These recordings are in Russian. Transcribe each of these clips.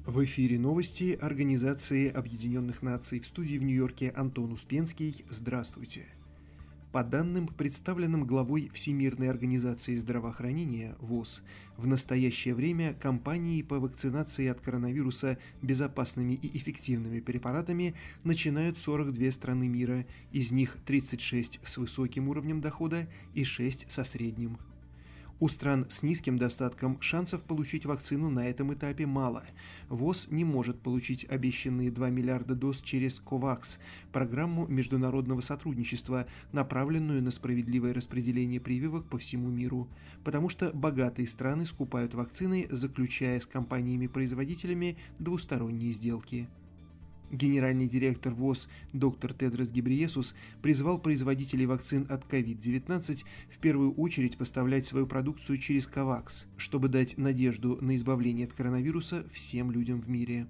В эфире новости Организации Объединенных Наций. В студии в Нью-Йорке Антон Успенский. Здравствуйте. По данным, представленным главой Всемирной организации здравоохранения ВОЗ, в настоящее время кампании по вакцинации от коронавируса безопасными и эффективными препаратами начинают 42 страны мира, из них 36 с высоким уровнем дохода и 6 со средним. У стран с низким достатком шансов получить вакцину на этом этапе мало. ВОЗ не может получить обещанные 2 миллиарда доз через COVAX, программу международного сотрудничества, направленную на справедливое распределение прививок по всему миру, потому что богатые страны скупают вакцины, заключая с компаниями-производителями двусторонние сделки. Генеральный директор ВОЗ доктор Тедрос Гебрейесус призвал производителей вакцин от COVID-19 в первую очередь поставлять свою продукцию через COVAX, чтобы дать надежду на избавление от коронавируса всем людям в мире.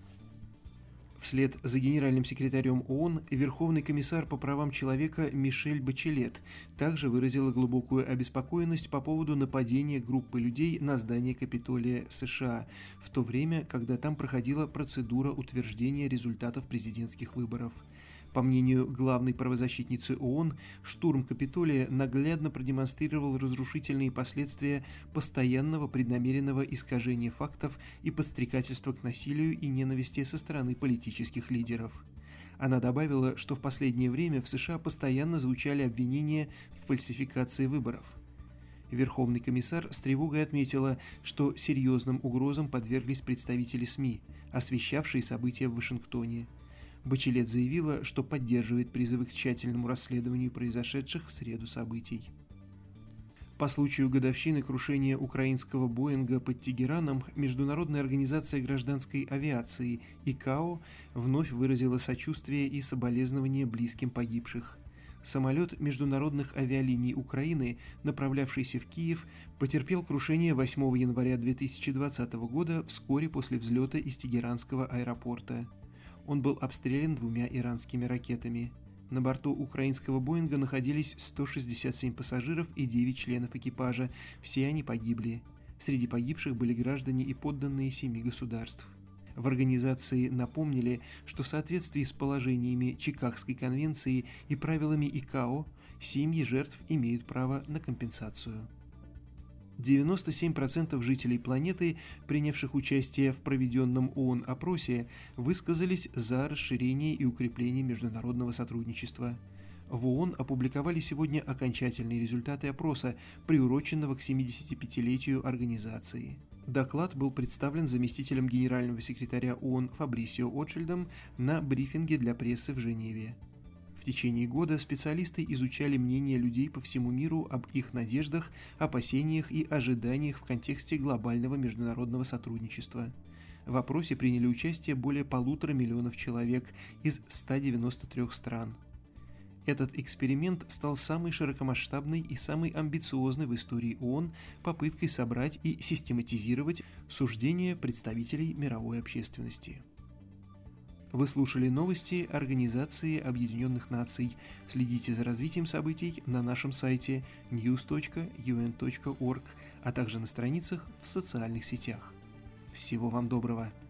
Вслед за генеральным секретарем ООН Верховный комиссар по правам человека Мишель Бачелет также выразила глубокую обеспокоенность по поводу нападения группы людей на здание Капитолия США, в то время, когда там проходила процедура утверждения результатов президентских выборов. По мнению главной правозащитницы ООН, штурм Капитолия наглядно продемонстрировал разрушительные последствия постоянного преднамеренного искажения фактов и подстрекательства к насилию и ненависти со стороны политических лидеров. Она добавила, что в последнее время в США постоянно звучали обвинения в фальсификации выборов. Верховный комиссар с тревогой отметила, что серьезным угрозам подверглись представители СМИ, освещавшие события в Вашингтоне. Бачелет заявила, что поддерживает призывы к тщательному расследованию произошедших в среду событий. По случаю годовщины крушения украинского Боинга под Тегераном Международная организация гражданской авиации ИКАО вновь выразила сочувствие и соболезнования близким погибших. Самолет международных авиалиний Украины, направлявшийся в Киев, потерпел крушение 8 января 2020 года вскоре после взлета из Тегеранского аэропорта. Он был обстрелян 2 иранскими ракетами. На борту украинского Боинга находились 167 пассажиров и 9 членов экипажа, все они погибли. Среди погибших были граждане и подданные 7 государств. В организации напомнили, что в соответствии с положениями Чикагской конвенции и правилами ИКАО, семьи жертв имеют право на компенсацию. 97% жителей планеты, принявших участие в проведенном ООН опросе, высказались за расширение и укрепление международного сотрудничества. В ООН опубликовали сегодня окончательные результаты опроса, приуроченного к 75-летию организации. Доклад был представлен заместителем генерального секретаря ООН Фабрисио Очильдом на брифинге для прессы в Женеве. В течение года специалисты изучали мнения людей по всему миру об их надеждах, опасениях и ожиданиях в контексте глобального международного сотрудничества. В опросе приняли участие более 1,5 миллиона человек из 193 стран. Этот эксперимент стал самой широкомасштабной и самой амбициозной в истории ООН попыткой собрать и систематизировать суждения представителей мировой общественности. Вы слушали новости Организации Объединенных Наций. Следите за развитием событий на нашем сайте news.un.org, а также на страницах в социальных сетях. Всего вам доброго!